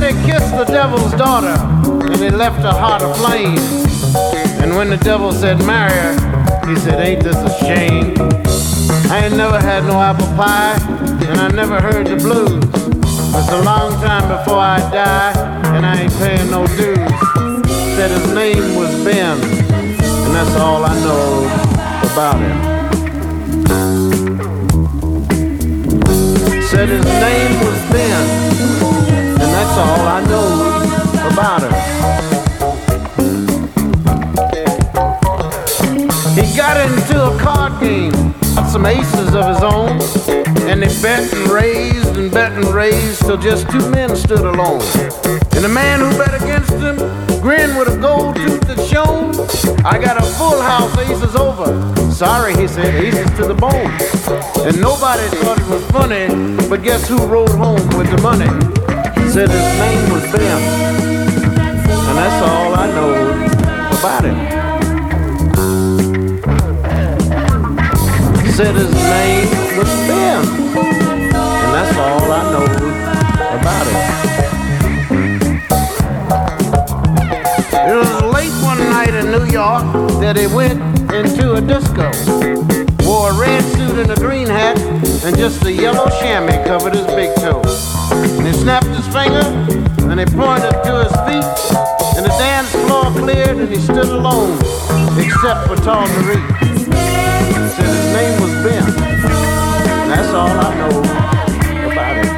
said he kissed the devil's daughter, and he left her heart aflame. And when the devil said marry her, he said, ain't this a shame? I ain't never had no apple pie, and I never heard the blues. It's a long time before I die, and I ain't paying no dues. Said his name was Ben, and that's all I know about him. Said his name was Ben, and that's all I know about him. He got into a card game, got some aces of his own, and they bet and raised till just two men stood alone. And the man who bet against him grinned with a gold tooth that shone. I got a full house, aces over. Sorry, he said, aces to the bone. And nobody thought it was funny, but guess who rode home with the money? Said his name was Ben, and that's all I know about him. Said his name was Ben, and that's all I know about him. It was late one night in New York that he went into a disco. Wore a red suit and a green hat, and just a yellow chamois covered his big toe. And he snapped his finger, and he pointed to his feet, and the dance floor cleared, and he stood alone, except for Tall Marie. Said his name was Ben, and that's all I know about him.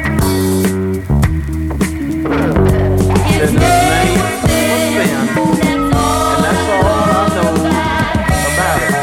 Said his name was Ben, and that's all I know about him.